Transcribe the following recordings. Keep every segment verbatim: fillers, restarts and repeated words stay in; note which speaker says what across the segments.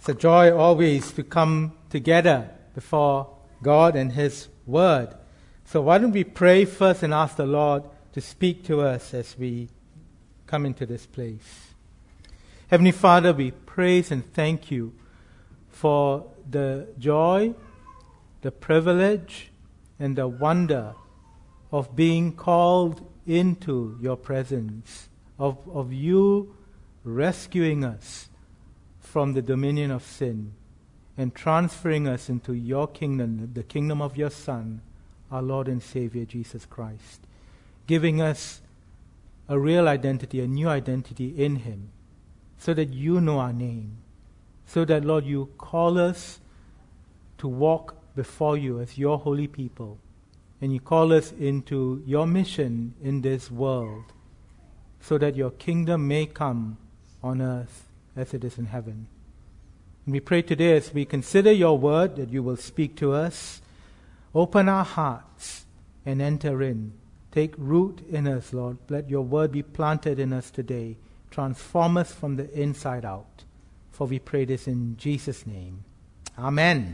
Speaker 1: a joy always to come together before God and His Word. So why don't we pray first and ask the Lord to speak to us as we come into this place. Heavenly Father, we praise and thank you for the joy, the privilege, and the wonder of being called into your presence, of, of you rescuing us from the dominion of sin and transferring us into your kingdom, the kingdom of your Son, our Lord and Savior, Jesus Christ, giving us a real identity, a new identity in Him, so that you know our name, so that, Lord, you call us to walk before you as your holy people, and you call us into your mission in this world, so that your kingdom may come on earth as it is in heaven. And we pray today as we consider your word that you will speak to us, open our hearts and enter in. Take root in us, Lord. Let your word be planted in us today. Transform us from the inside out. For we pray this in Jesus' name. Amen.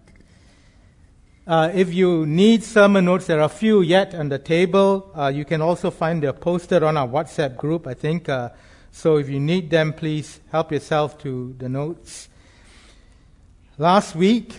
Speaker 1: Uh, if you need sermon notes, there are a few yet on the table. Uh, you can also find them posted on our WhatsApp group, I think. Uh, so if you need them, please help yourself to the notes. Last week,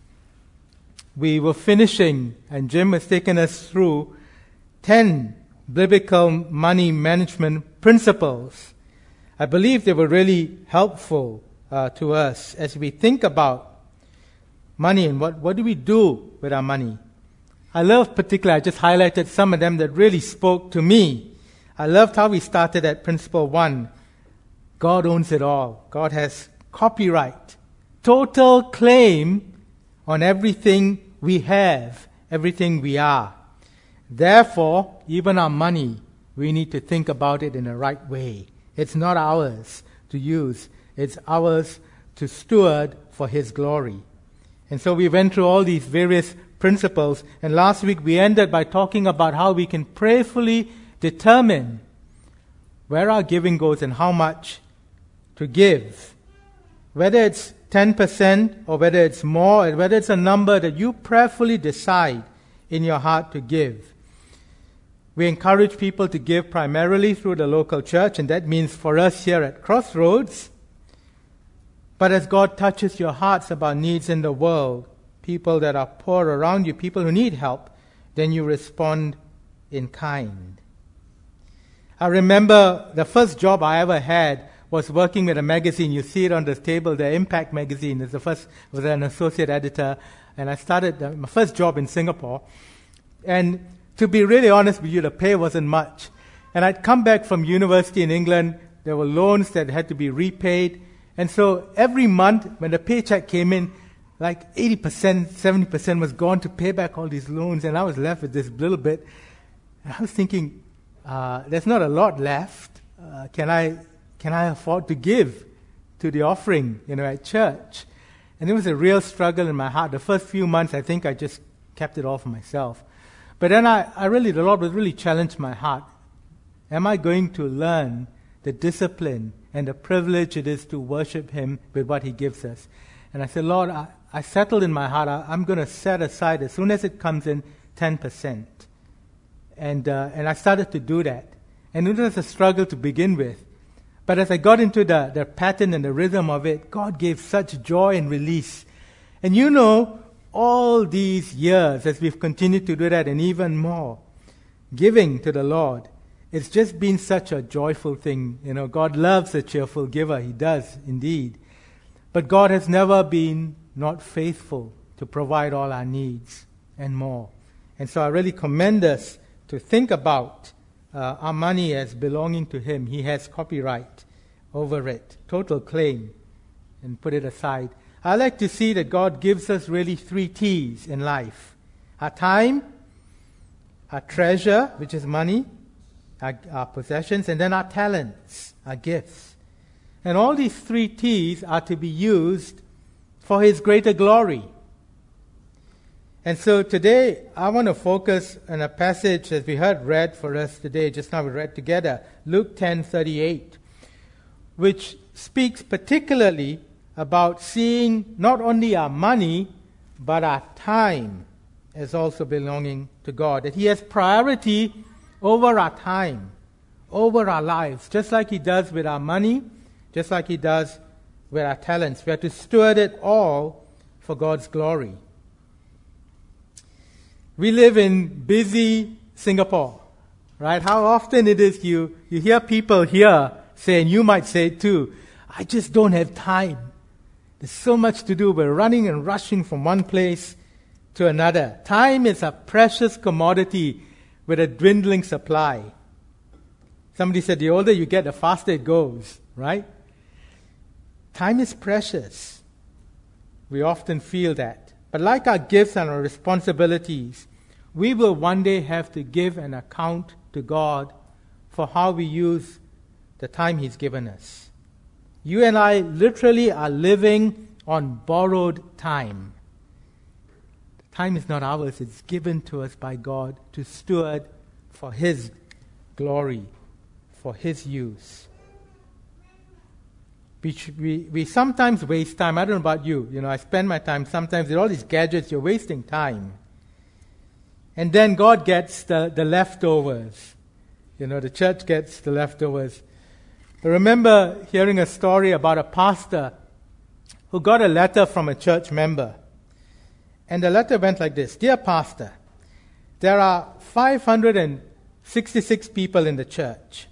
Speaker 1: we were finishing, and Jim has taken us through ten biblical money management principles. I believe they were really helpful uh, to us as we think about money and what, what do we do with our money. I love particularly, I just highlighted some of them that really spoke to me. I loved how we started at principle one. God owns it all. God has copyright, total claim on everything we have, everything we are. Therefore, even our money, we need to think about it in the right way. It's not ours to use. It's ours to steward for His glory. And so we went through all these various principles. And last week we ended by talking about how we can prayerfully determine where our giving goes and how much to give. Whether it's ten percent or whether it's more, or whether it's a number that you prayerfully decide in your heart to give. We encourage people to give primarily through the local church, and that means for us here at Crossroads. But as God touches your hearts about needs in the world, people that are poor around you, people who need help, then you respond in kind. I remember the first job I ever had was working with a magazine. You see it on the table, the Impact magazine. It's the first, I was an associate editor, and I started uh, my first job in Singapore. And to be really honest with you, the pay wasn't much. And I'd come back from university in England. There were loans that had to be repaid. And so every month when the paycheck came in, like eighty percent, seventy percent was gone to pay back all these loans. And I was left with this little bit. And I was thinking, uh, there's not a lot left. Uh, can I can I afford to give to the offering, you know, at church? And it was a real struggle in my heart. The first few months, I think I just kept it all for myself. But then I, I really, the Lord was really challenged my heart. Am I going to learn the discipline and the privilege it is to worship Him with what He gives us? And I said, Lord, I, I settled in my heart, I, I'm going to set aside, as soon as it comes in, ten percent. And, uh, and I started to do that. And it was a struggle to begin with. But as I got into the, the pattern and the rhythm of it, God gave such joy and release. And you know, all these years, as we've continued to do that and even more, giving to the Lord, it's just been such a joyful thing. You know, God loves a cheerful giver. He does, indeed. But God has never been not faithful to provide all our needs and more. And so I really commend us to think about uh, our money as belonging to Him. He has copyright over it, total claim, and put it aside. I like to see that God gives us really three T's in life. Our time, our treasure, which is money, our, our possessions, and then our talents, our gifts. And all these three T's are to be used for His greater glory. And so today, I want to focus on a passage that we heard read for us today, just now we read together, Luke ten thirty-eight, which speaks particularly about seeing not only our money, but our time as also belonging to God. That He has priority over our time, over our lives, just like He does with our money, just like He does with our talents. We have to steward it all for God's glory. We live in busy Singapore, right? How often it is you, you hear people here say, and you might say it too, I just don't have time. There's so much to do. We're running and rushing from one place to another. Time is a precious commodity with a dwindling supply. Somebody said the older you get, the faster it goes, right? Time is precious. We often feel that. But like our gifts and our responsibilities, we will one day have to give an account to God for how we use the time He's given us. You and I literally are living on borrowed time. Time is not ours, it's given to us by God to steward for His glory, for His use. We, we, we sometimes waste time. I don't know about you. You know, I spend my time sometimes with all these gadgets, you're wasting time. And then God gets the, the leftovers. You know, the church gets the leftovers. I remember hearing a story about a pastor who got a letter from a church member. And the letter went like this: Dear Pastor, there are five hundred sixty-six people in the church.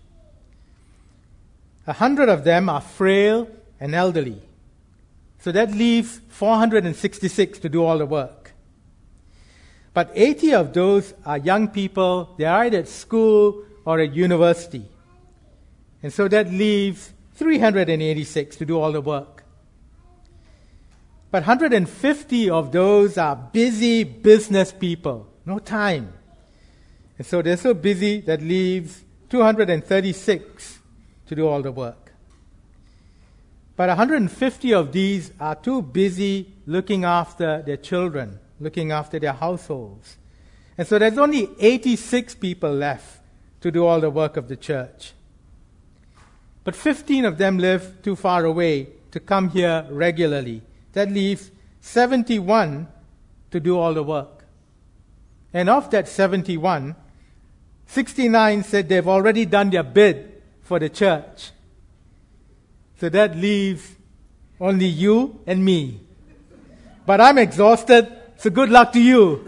Speaker 1: A hundred of them are frail and elderly. So that leaves four hundred sixty-six to do all the work. But eighty of those are young people. They are either at school or at university. And so that leaves three hundred eighty-six to do all the work. But one hundred fifty of those are busy business people. No time. And so they're so busy that leaves two hundred thirty-six to do all the work. But one hundred fifty of these are too busy looking after their children, looking after their households. And so there's only eighty-six people left to do all the work of the church. But fifteen of them live too far away to come here regularly. That leaves seventy-one to do all the work. And of that seventy-one, sixty-nine said they've already done their bid for the church. So that leaves only you and me. But I'm exhausted, so good luck to you.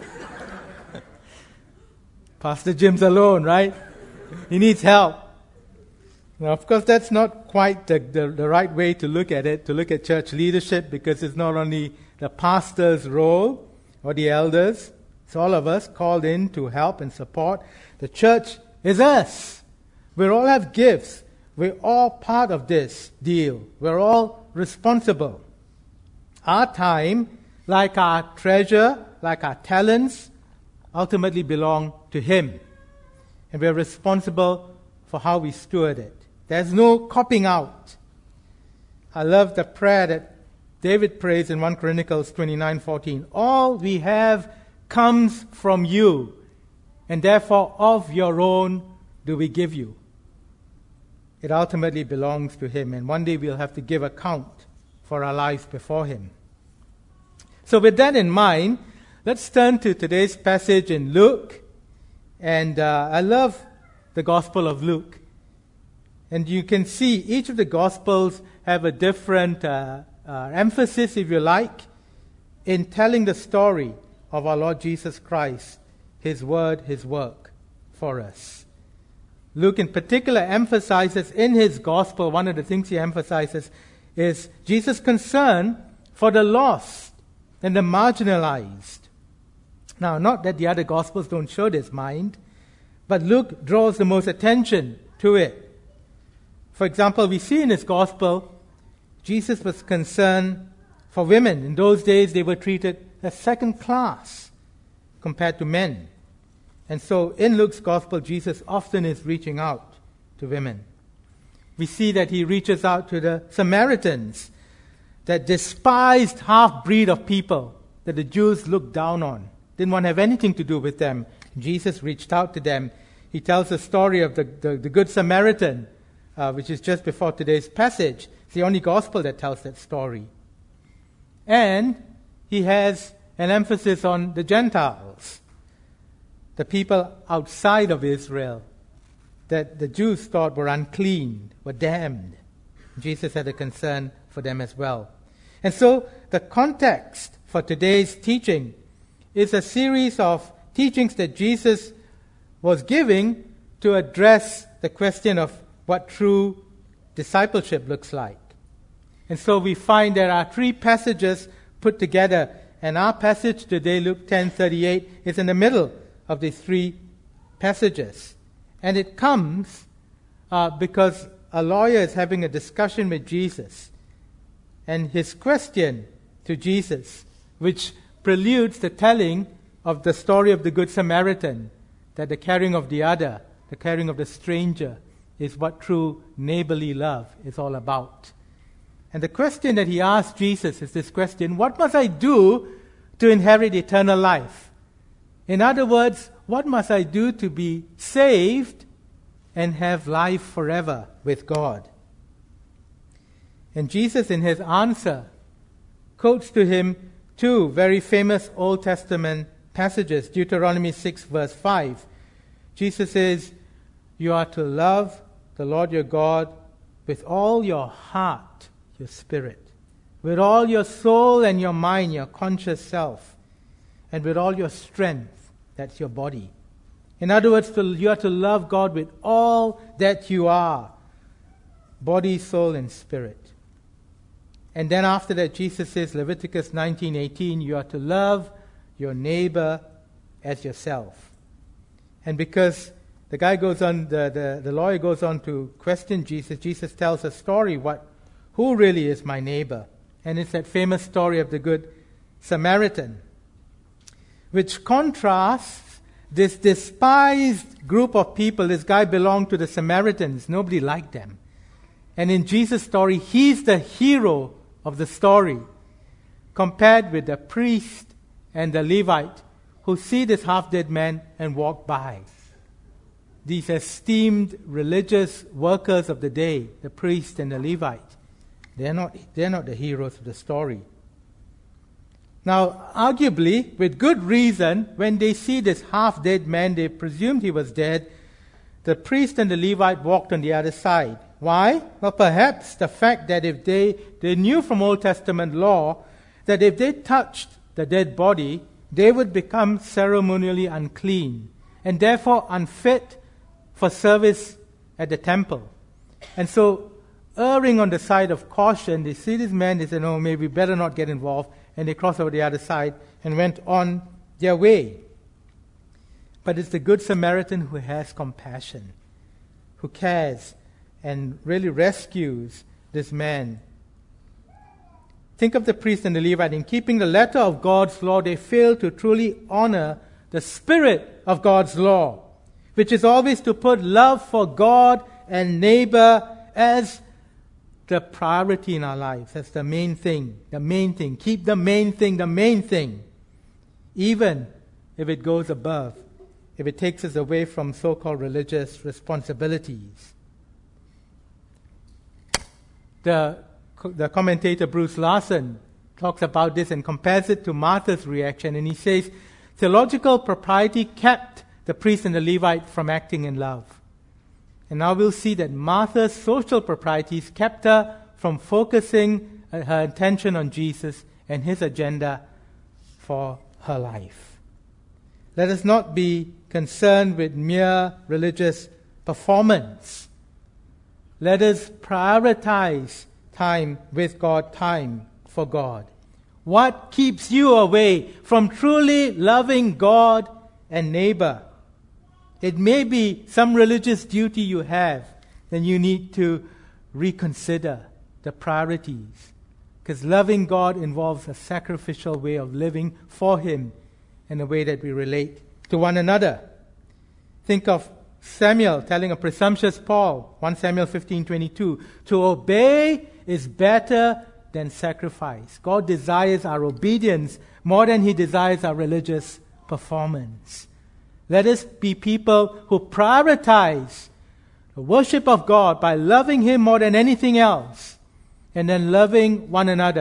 Speaker 1: Pastor Jim's alone, right? He needs help. Now, of course, that's not quite the, the, the right way to look at it, to look at church leadership, because it's not only the pastor's role or the elders. It's all of us called in to help and support. The church is us. We all have gifts. We're all part of this deal. We're all responsible. Our time, like our treasure, like our talents, ultimately belong to Him. And we're responsible for how we steward it. There's no copying out. I love the prayer that David prays in First Chronicles twenty-nine fourteen. All we have comes from you, and therefore of your own do we give you. It ultimately belongs to Him, and one day we'll have to give account for our lives before Him. So with that in mind, let's turn to today's passage in Luke. And uh, I love the Gospel of Luke. And you can see each of the Gospels have a different uh, uh, emphasis, if you like, in telling the story of our Lord Jesus Christ, His Word, His work for us. Luke in particular emphasizes in his Gospel, one of the things he emphasizes is Jesus' concern for the lost and the marginalized. Now, not that the other Gospels don't show this mind, but Luke draws the most attention to it. For example, we see in his Gospel, Jesus was concerned for women. In those days, they were treated as second class compared to men. And so in Luke's Gospel, Jesus often is reaching out to women. We see that he reaches out to the Samaritans, that despised half-breed of people that the Jews looked down on. Didn't want to have anything to do with them. Jesus reached out to them. He tells the story of the, the, the Good Samaritan, uh, which is just before today's passage. It's the only gospel that tells that story. And he has an emphasis on the Gentiles, the people outside of Israel, that the Jews thought were unclean, were damned. Jesus had a concern for them as well. And so the context for today's teaching is a series of teachings that Jesus was giving to address the question of what true discipleship looks like. And so we find there are three passages put together, and our passage today, Luke ten thirty-eight, is in the middle of these three passages. And it comes uh, because a lawyer is having a discussion with Jesus, and his question to Jesus, which preludes the telling of the story of the Good Samaritan, that the caring of the other, the caring of the stranger, is what true neighborly love is all about. And the question that he asked Jesus is this question: what must I do to inherit eternal life? In other words, what must I do to be saved and have life forever with God? And Jesus, in his answer, quotes to him two very famous Old Testament passages. Deuteronomy six, verse five. Jesus says, "You are to love the Lord your God with all your heart, your spirit, with all your soul and your mind, your conscious self, and with all your strength," that's your body. In other words, you are to love God with all that you are, body, soul, and spirit. And then after that, Jesus says, Leviticus nineteen eighteen, you are to love your neighbor as yourself. And because the guy goes on, the, the, the lawyer goes on to question Jesus, Jesus tells a story, what, who really is my neighbor? And it's that famous story of the Good Samaritan, which contrasts this despised group of people. This guy belonged to the Samaritans. Nobody liked them. And in Jesus' story, he's the hero of the story, compared with the priest and the Levite who see this half-dead man and walk by. These esteemed religious workers of the day, the priest and the Levite, they're not, they're not the heroes of the story. Now, arguably, with good reason, when they see this half-dead man, they presumed he was dead. The priest and the Levite walked on the other side. Why? Well, perhaps the fact that if they, they knew from Old Testament law that if they touched the dead body, they would become ceremonially unclean and therefore unfit for service at the temple. And so, erring on the side of caution, they see this man, they say, no, maybe better not get involved, and they crossed over the other side and went on their way. But it's the Good Samaritan who has compassion, who cares, and really rescues this man. Think of the priest and the Levite. In keeping the letter of God's law, they fail to truly honor the spirit of God's law, which is always to put love for God and neighbor as the priority in our lives. That's the main thing, the main thing. Keep the main thing the main thing, even if it goes above, if it takes us away from so-called religious responsibilities. The, the commentator Bruce Larson talks about this and compares it to Martha's reaction, and he says, theological propriety kept the priest and the Levite from acting in love. And now we'll see that Martha's social proprieties kept her from focusing her attention on Jesus and his agenda for her life. Let us not be concerned with mere religious performance. Let us prioritize time with God, time for God. What keeps you away from truly loving God and neighbor? It may be some religious duty you have, then you need to reconsider the priorities. Because loving God involves a sacrificial way of living for Him in a way that we relate to one another. Think of Samuel telling a presumptuous Paul, First Samuel fifteen twenty-two, to obey is better than sacrifice. God desires our obedience more than He desires our religious performance. Let us be people who prioritize the worship of God by loving Him more than anything else, and then loving one another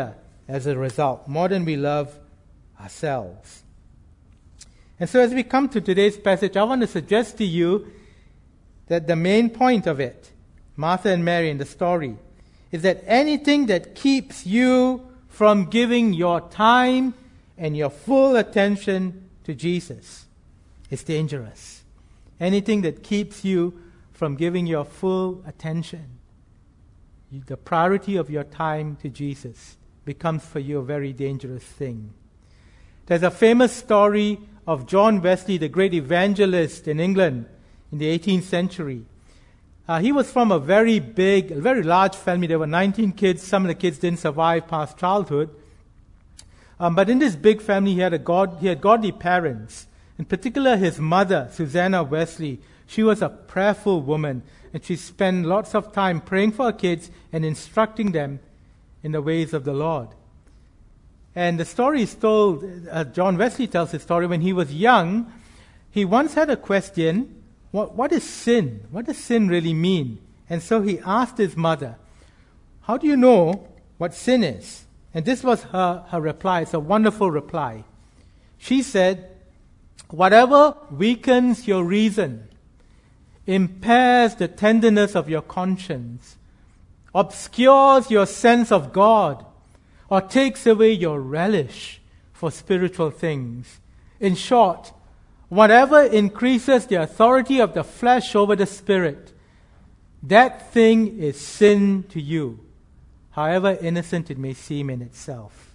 Speaker 1: as a result, more than we love ourselves. And so as we come to today's passage, I want to suggest to you that the main point of it, Martha and Mary in the story, is that anything that keeps you from giving your time and your full attention to Jesus is dangerous. Anything that keeps you from giving your full attention, the priority of your time to Jesus, becomes for you a very dangerous thing. There's a famous story of John Wesley, the great evangelist in England in the eighteenth century. Uh, he was from a very big, a very large family. There were nineteen kids. Some of the kids didn't survive past childhood. Um, but in this big family, he had a God, he had godly parents. In particular, his mother, Susanna Wesley. She was a prayerful woman, and she spent lots of time praying for her kids and instructing them in the ways of the Lord. And the story is told, uh, John Wesley tells his story, when he was young, he once had a question, what, what is sin? What does sin really mean? And so he asked his mother, how do you know what sin is? And this was her, her reply. It's a wonderful reply. She said, whatever weakens your reason, impairs the tenderness of your conscience, obscures your sense of God, or takes away your relish for spiritual things. In short, whatever increases the authority of the flesh over the spirit, that thing is sin to you, however innocent it may seem in itself.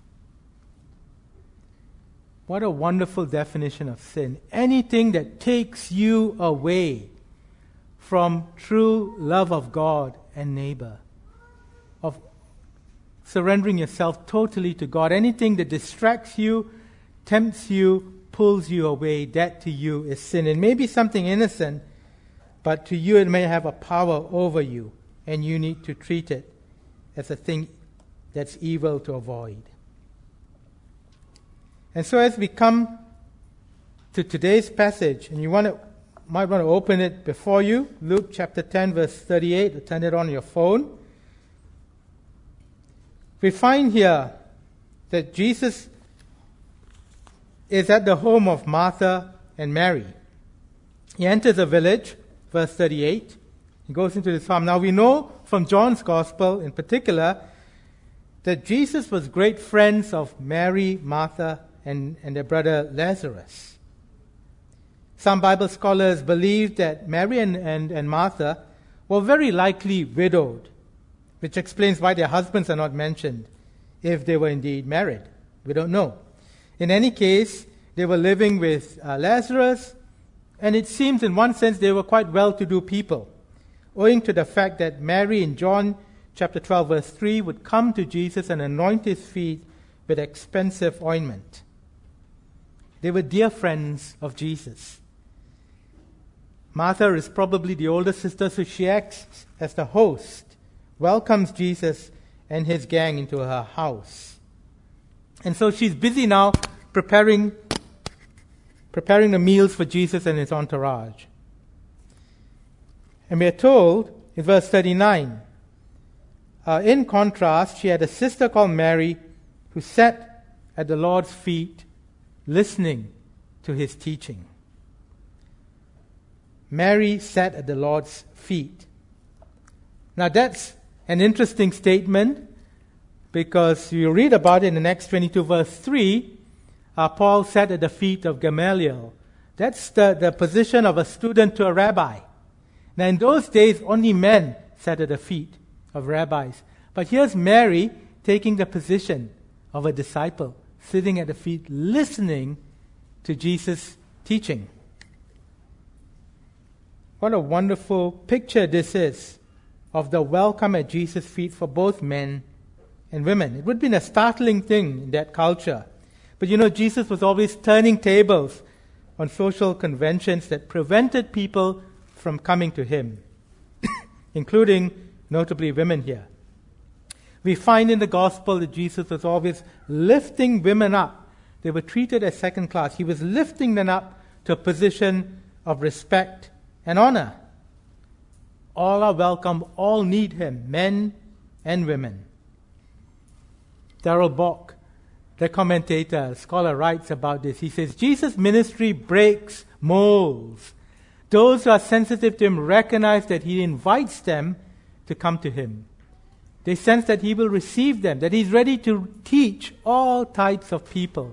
Speaker 1: What a wonderful definition of sin. Anything that takes you away from true love of God and neighbor, of surrendering yourself totally to God. Anything that distracts you, tempts you, pulls you away, that to you is sin. It may be something innocent, but to you it may have a power over you, and you need to treat it as a thing that's evil to avoid. And so as we come to today's passage, and you want to, might want to open it before you, Luke chapter ten, verse thirty-eight, or turn it on your phone. We find here that Jesus is at the home of Martha and Mary. He enters a village, verse thirty-eight. He goes into this farm. Now we know from John's Gospel in particular that Jesus was great friends of Mary, Martha, and, and their brother Lazarus. Some Bible scholars believe that Mary and, and, and Martha were very likely widowed, which explains why their husbands are not mentioned, if they were indeed married. We don't know. In any case, they were living with uh, Lazarus, and it seems in one sense they were quite well-to-do people, owing to the fact that Mary in John chapter twelve, verse three, would come to Jesus and anoint his feet with expensive ointment. They were dear friends of Jesus. Martha is probably the older sister, so she acts as the host, welcomes Jesus and his gang into her house. And so she's busy now preparing preparing the meals for Jesus and his entourage. And we're told in verse thirty-nine, uh, in contrast, she had a sister called Mary who sat at the Lord's feet listening to his teaching. Mary sat at the Lord's feet. Now that's an interesting statement, because you read about it in the Acts twenty-two, verse three, uh, Paul sat at the feet of Gamaliel. That's the, the position of a student to a rabbi. Now in those days, only men sat at the feet of rabbis. But here's Mary taking the position of a disciple, sitting at the feet, listening to Jesus' teaching. What a wonderful picture this is of the welcome at Jesus' feet for both men and women. It would have been a startling thing in that culture. But you know, Jesus was always turning tables on social conventions that prevented people from coming to him, including, notably, women here. We find in the gospel that Jesus was always lifting women up. They were treated as second class. He was lifting them up to a position of respect and honor. All are welcome, all need him, men and women. Darrell Bock, the commentator, scholar, writes about this. He says, Jesus' ministry breaks molds. Those who are sensitive to him recognize that he invites them to come to him. They sense that he will receive them, that he's ready to teach all types of people.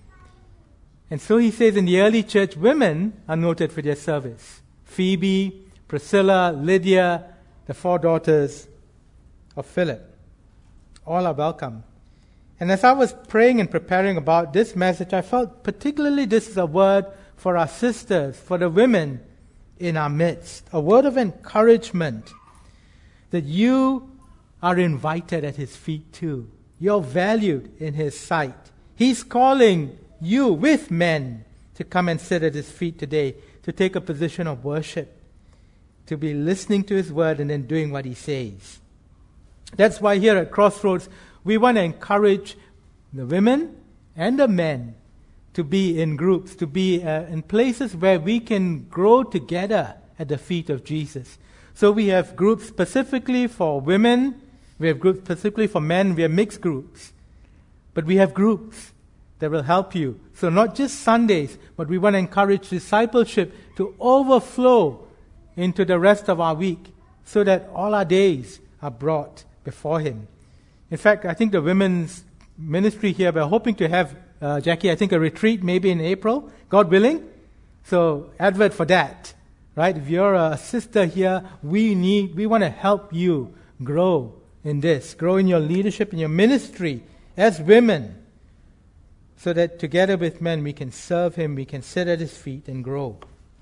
Speaker 1: And so he says in the early church, women are noted for their service. Phoebe, Priscilla, Lydia, the four daughters of Philip. All are welcome. And as I was praying and preparing about this message, I felt particularly this is a word for our sisters, for the women in our midst. A word of encouragement that you are invited at his feet too. You're valued in his sight. He's calling you with men to come and sit at his feet today, to take a position of worship, to be listening to his word and then doing what he says. That's why here at Crossroads, we want to encourage the women and the men to be in groups, to be uh, in places where we can grow together at the feet of Jesus. So we have groups specifically for women, we have groups specifically for men, we have mixed groups. But we have groups that will help you. So not just Sundays, but we want to encourage discipleship to overflow into the rest of our week so that all our days are brought before him. In fact, I think the women's ministry here, we're hoping to have, uh, Jackie, I think a retreat maybe in April, God willing. So advert for that, right? If you're a sister here, we need, we want to help you grow in this, grow in your leadership, in your ministry as women, so that together with men we can serve him, we can sit at his feet and grow.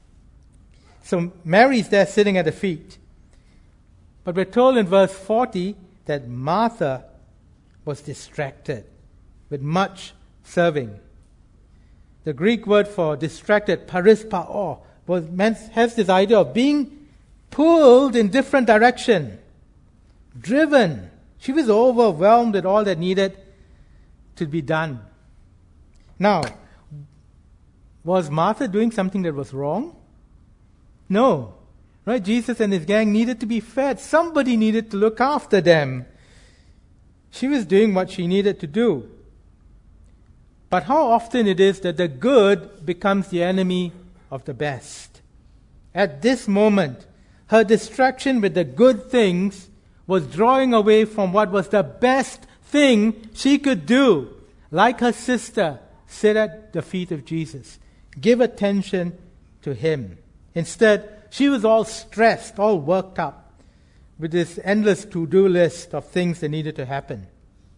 Speaker 1: So Mary's there sitting at the feet. But we're told in verse forty that Martha was distracted with much serving. The Greek word for distracted, parispao, was meant, has this idea of being pulled in different direction, driven. She was overwhelmed with all that needed to be done. Now, was Martha doing something that was wrong? No. Right? Jesus and his gang needed to be fed. Somebody needed to look after them. She was doing what she needed to do. But how often it is that the good becomes the enemy of the best. At this moment, her distraction with the good things was drawing away from what was the best thing she could do. Like her sister, sit at the feet of Jesus. Give attention to him. Instead, she was all stressed, all worked up with this endless to-do list of things that needed to happen.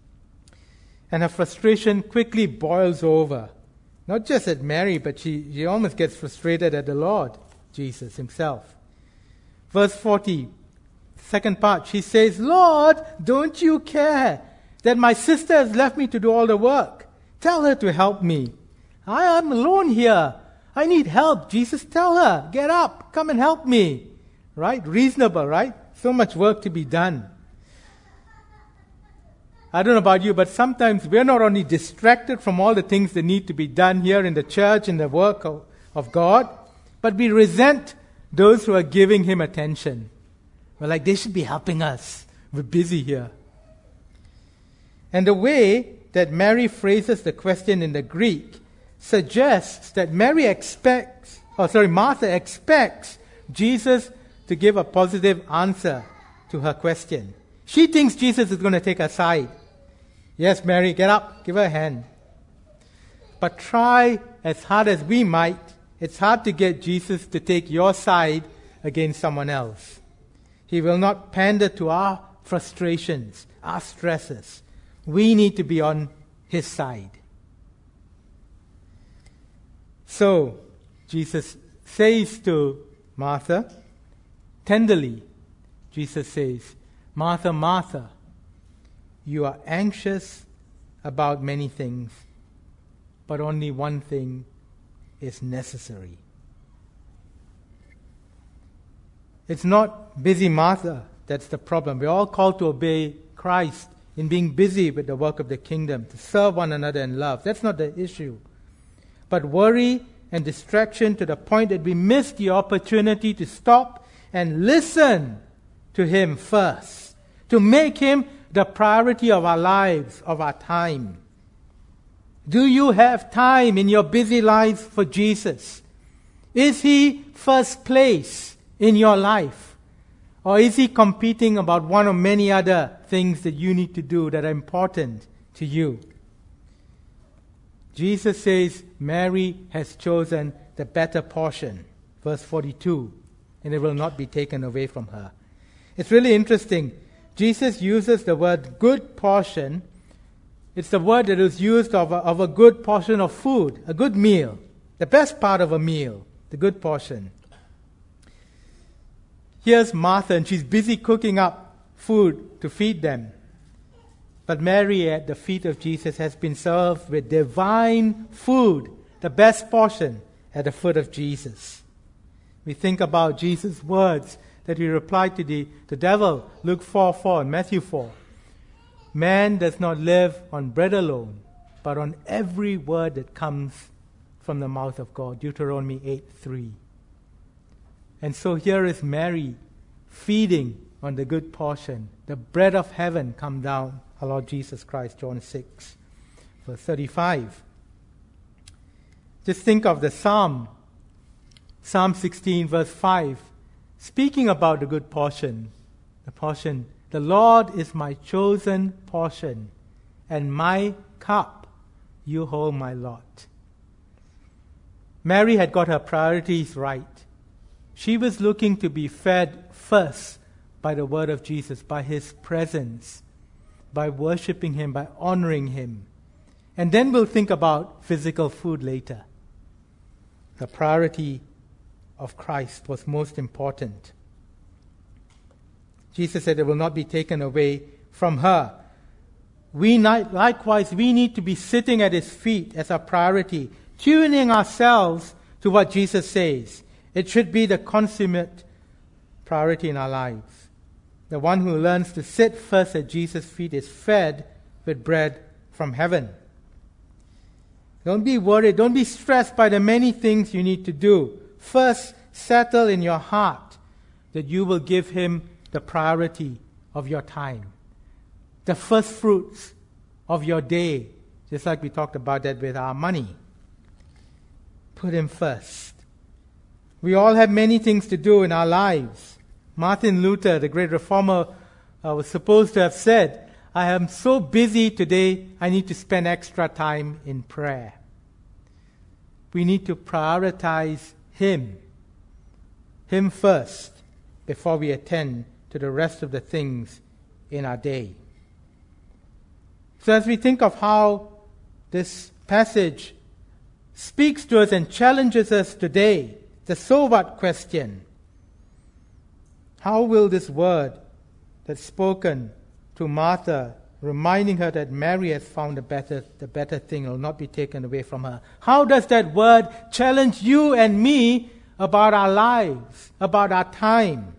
Speaker 1: And her frustration quickly boils over. Not just at Mary, but she, she almost gets frustrated at the Lord, Jesus himself. Verse forty, second part, she says, Lord, don't you care that my sister has left me to do all the work? Tell her to help me. I am alone here. I need help. Jesus, tell her, get up, come and help me. Right? Reasonable, right? So much work to be done. I don't know about you, but sometimes we're not only distracted from all the things that need to be done here in the church, in the work of, of God, but we resent those who are giving him attention. We're like, they should be helping us. We're busy here. And the way that Mary phrases the question in the Greek suggests that Mary expects, or sorry, Martha expects Jesus to give a positive answer to her question. She thinks Jesus is going to take her side. Yes, Mary, get up, give her a hand. But try as hard as we might, it's hard to get Jesus to take your side against someone else. He will not pander to our frustrations, our stresses. We need to be on his side. So, Jesus says to Martha, tenderly, Jesus says, Martha, Martha, you are anxious about many things, but only one thing is necessary. It's not busy Martha that's the problem. We're all called to obey Christ in being busy with the work of the kingdom, to serve one another in love. That's not the issue. But worry and distraction to the point that we miss the opportunity to stop and listen to him first, to make him the priority of our lives, of our time? Do you have time in your busy life for Jesus? Is He first place in your life? Or is He competing about one or many other things that you need to do that are important to you? Jesus says Mary has chosen the better portion, verse forty-two, and it will not be taken away from her. It's really interesting. Jesus uses the word good portion. It's the word that is used of a, of a good portion of food, a good meal, the best part of a meal, the good portion. Here's Martha, and she's busy cooking up food to feed them. But Mary at the feet of Jesus has been served with divine food, the best portion at the foot of Jesus. We think about Jesus' words that He replied to the, the devil, Luke four four and Matthew four. Man does not live on bread alone, but on every word that comes from the mouth of God, Deuteronomy eight three. And so here is Mary feeding on the good portion, the bread of heaven come down, our Lord Jesus Christ, John six, verse thirty-five. Just think of the Psalm, Psalm sixteen, verse five, speaking about the good portion, the portion, the Lord is my chosen portion, and my cup, you hold my lot. Mary had got her priorities right. She was looking to be fed first by the word of Jesus, by His presence, by worshiping Him, by honoring Him. And then we'll think about physical food later. The priority of Christ was most important. Jesus said it will not be taken away from her. We likewise, we need to be sitting at His feet as our priority, tuning ourselves to what Jesus says. It should be the consummate priority in our lives. The one who learns to sit first at Jesus' feet is fed with bread from heaven. Don't be worried. Don't be stressed by the many things you need to do. First, settle in your heart that you will give Him the priority of your time, the first fruits of your day, just like we talked about that with our money. Put Him first. We all have many things to do in our lives. Martin Luther, the great reformer, uh, was supposed to have said, I am so busy today, I need to spend extra time in prayer. We need to prioritize Him, Him first, before we attend to the rest of the things in our day. So as we think of how this passage speaks to us and challenges us today, the so what question. How will this word that's spoken to Martha, reminding her that Mary has found the better, the better thing, will not be taken away from her. How does that word challenge you and me about our lives, about our time?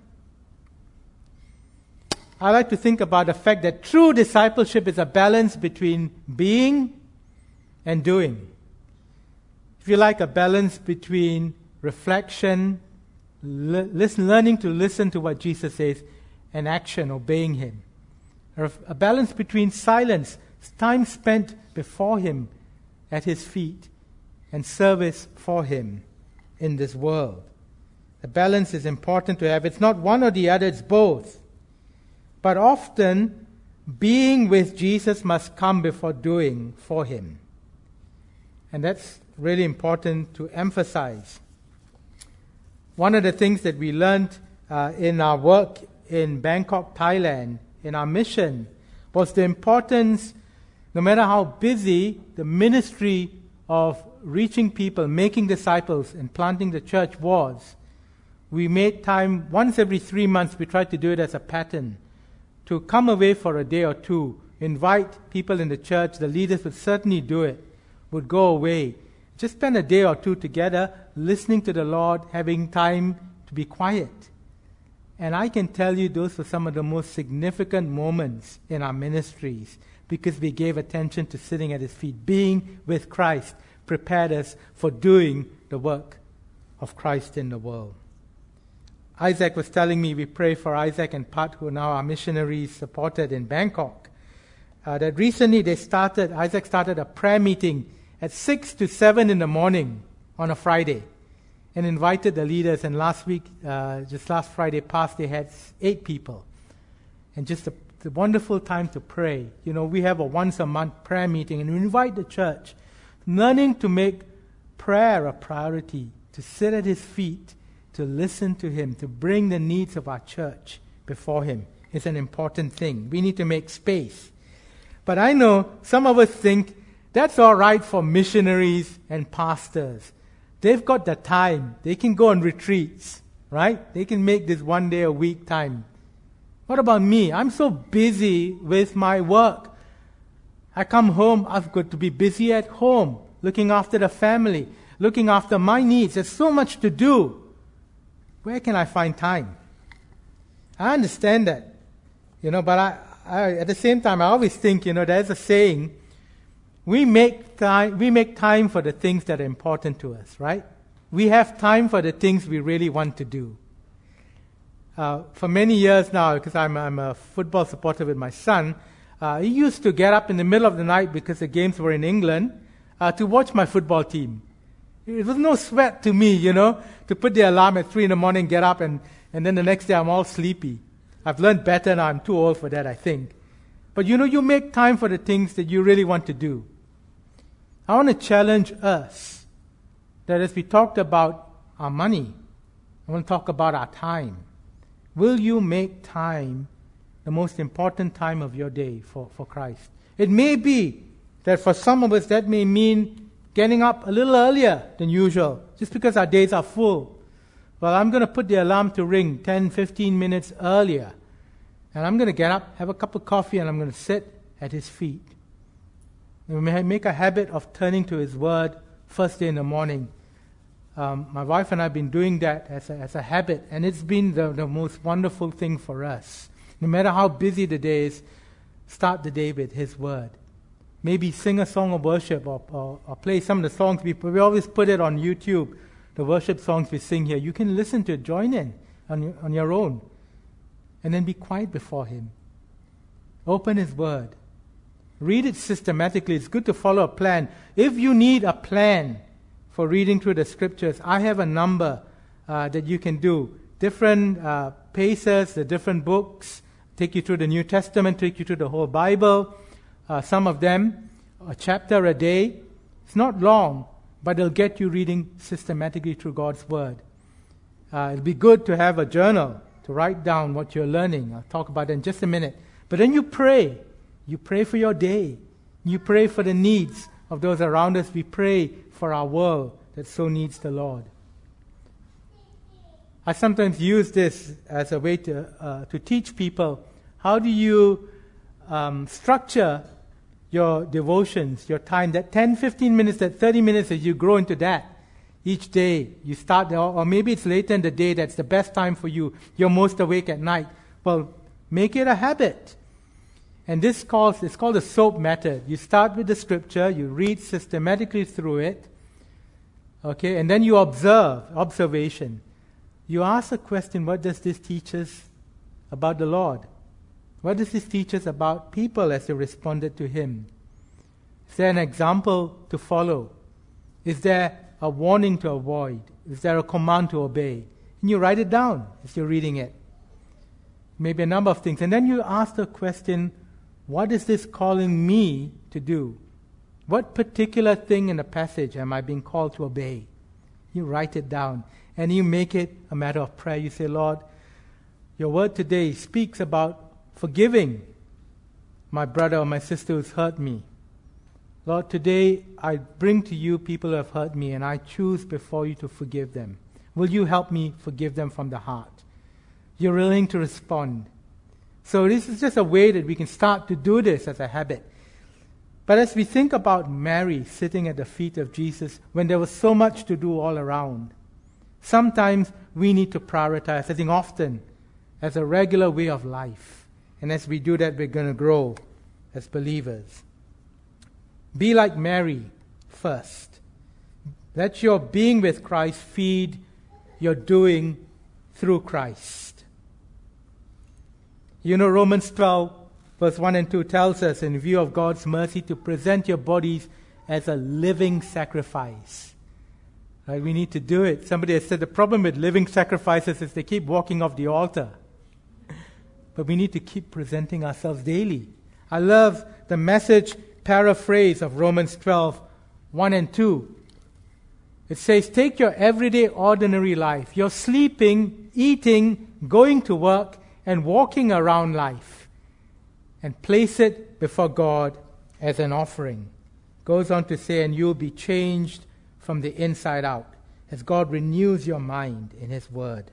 Speaker 1: I like to think about the fact that true discipleship is a balance between being and doing. If you like, a balance between reflection, le- listen, learning to listen to what Jesus says, and action, obeying Him. A balance between silence, time spent before Him, at His feet, and service for Him in this world. The balance is important to have. It's not one or the other, it's both. But often, being with Jesus must come before doing for Him. And that's really important to emphasize. One of the things that we learned uh, in our work in Bangkok, Thailand, in our mission, was the importance, no matter how busy the ministry of reaching people, making disciples, and planting the church was, we made time, once every three months, we tried to do it as a pattern, to come away for a day or two, invite people in the church, the leaders would certainly do it, would go away, just spend a day or two together, listening to the Lord, having time to be quiet. And I can tell you those were some of the most significant moments in our ministries, because we gave attention to sitting at His feet. Being with Christ prepared us for doing the work of Christ in the world. Isaac was telling me, we pray for Isaac and Pat, who are now our missionaries supported in Bangkok. uh, that recently they started, Isaac started a prayer meeting at six to seven in the morning on a Friday and invited the leaders. And last week, uh, just last Friday past, they had eight people. And just a, a wonderful time to pray. You know, we have a once a month prayer meeting and we invite the church, learning to make prayer a priority, to sit at his feet, to listen to him, to bring the needs of our church before him is an important thing. We need to make space. But I know some of us think that's all right for missionaries and pastors. They've got the time. They can go on retreats, right? They can make this one day a week time. What about me? I'm so busy with my work. I come home, I've got to be busy at home, looking after the family, looking after my needs. There's so much to do. Where can I find time? I understand that, you know, but I, I, at the same time, I always think, you know, there's a saying, we make time, we make time for the things that are important to us, right? We have time for the things we really want to do. Uh, for many years now, because I'm, I'm a football supporter with my son, uh, he used to get up in the middle of the night because the games were in England uh, to watch my football team. It was no sweat to me, you know, to put the alarm at three in the morning, get up, and, and then the next day I'm all sleepy. I've learned better now. I'm too old for that, I think. But, you know, you make time for the things that you really want to do. I want to challenge us that as we talked about our money, I want to talk about our time. Will you make time the most important time of your day for, for Christ? It may be that for some of us that may mean getting up a little earlier than usual, just because our days are full. Well, I'm going to put the alarm to ring ten, fifteen minutes earlier. And I'm going to get up, have a cup of coffee, and I'm going to sit at his feet. And we may make a habit of turning to his word first day in the morning. Um, my wife and I have been doing that as a, as a habit, and it's been the, the most wonderful thing for us. No matter how busy the day is, start the day with his word. Maybe sing a song of worship or, or, or play some of the songs. We, we always put it on YouTube, the worship songs we sing here. You can listen to it, join in on your, on your own. And then be quiet before him. Open his word. Read it systematically. It's good to follow a plan. If you need a plan for reading through the scriptures, I have a number uh, that you can do. Different uh, paces, the different books, take you through the New Testament, take you through the whole Bible. Uh, some of them, a chapter a day. It's not long, but it'll get you reading systematically through God's Word. Uh, it'll be good to have a journal to write down what you're learning. I'll talk about it in just a minute. But then you pray. You pray for your day. You pray for the needs of those around us. We pray for our world that so needs the Lord. I sometimes use this as a way to uh, to teach people how do you um, structure your devotions, your time, that ten, fifteen minutes, that thirty minutes, as you grow into that each day. You start, or maybe it's later in the day that's the best time for you. You're most awake at night. Well, make it a habit. And this calls, it's called the SOAP method. You start with the scripture, you read systematically through it, okay, and then you observe, observation. You ask a question, what does this teach us about the Lord? What does this teach us about people as they responded to him? Is there an example to follow? Is there a warning to avoid? Is there a command to obey? And you write it down as you're reading it. Maybe a number of things. And then you ask the question, what is this calling me to do? What particular thing in the passage am I being called to obey? You write it down. And you make it a matter of prayer. You say, Lord, your word today speaks about forgiving my brother or my sister who's hurt me. Lord, today I bring to you people who have hurt me, and I choose before you to forgive them. Will you help me forgive them from the heart? You're willing to respond. So this is just a way that we can start to do this as a habit. But as we think about Mary sitting at the feet of Jesus when there was so much to do all around, sometimes we need to prioritize, I think often, as a regular way of life. And as we do that, we're going to grow as believers. Be like Mary first. Let your being with Christ feed your doing through Christ. You know, Romans twelve Verse one and two tells us, in view of God's mercy, to present your bodies as a living sacrifice. Right? We need to do it. Somebody has said the problem with living sacrifices is they keep walking off the altar. But we need to keep presenting ourselves daily. I love the Message paraphrase of Romans twelve, one and two. It says, take your everyday ordinary life, your sleeping, eating, going to work, and walking around life, and place it before God as an offering. Goes on to say, and you'll be changed from the inside out as God renews your mind in His Word.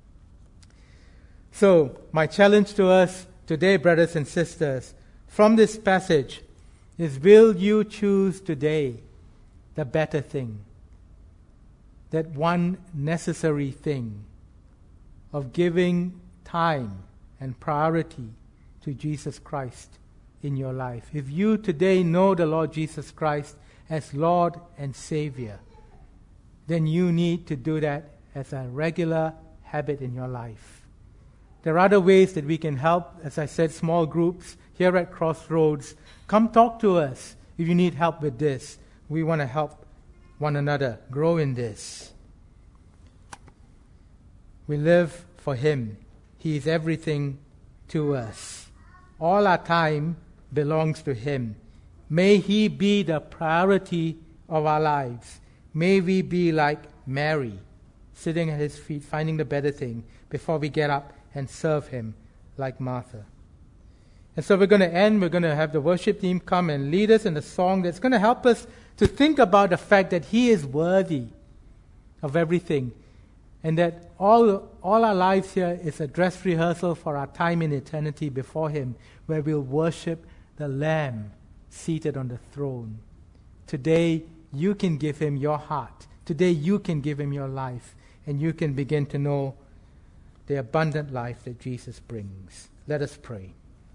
Speaker 1: So, my challenge to us today, brothers and sisters, from this passage is, will you choose today the better thing? That one necessary thing of giving time and priority to Jesus Christ in your life. If you today know the Lord Jesus Christ as Lord and Savior, then you need to do that as a regular habit in your life. There are other ways that we can help. As I said, small groups here at Crossroads. Come talk to us if you need help with this. We want to help one another grow in this. We live for Him. He is everything to us. All our time belongs to Him. May He be the priority of our lives. May we be like Mary, sitting at His feet, finding the better thing before we get up and serve Him like Martha. And so we're going to end. We're going to have the worship team come and lead us in a song that's going to help us to think about the fact that He is worthy of everything, and that all, all our lives here is a dress rehearsal for our time in eternity before Him, where we'll worship the Lamb seated on the throne. Today, you can give Him your heart. Today, you can give Him your life, and you can begin to know the abundant life that Jesus brings. Let us pray.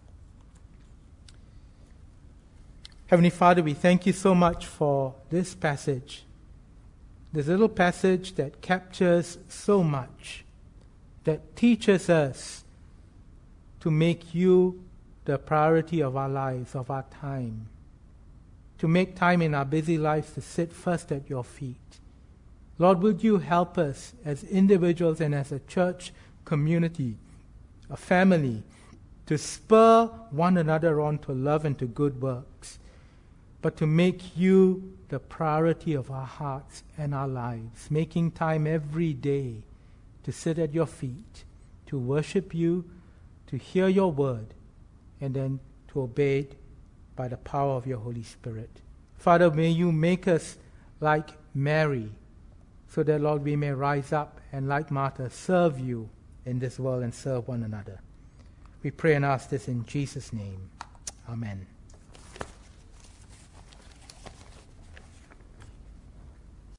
Speaker 1: Heavenly Father, we thank You so much for this passage. This little passage that captures so much, that teaches us to make You the priority of our lives, of our time. To make time in our busy lives to sit first at Your feet. Lord, would You help us as individuals and as a church community, a family, to spur one another on to love and to good works, but to make You the priority of our hearts and our lives, making time every day to sit at Your feet, to worship You, to hear Your word, and then to obey it by the power of Your Holy Spirit. Father, may You make us like Mary, so that, Lord, we may rise up and, like Martha, serve You in this world and serve one another. We pray and ask this in Jesus' name. Amen.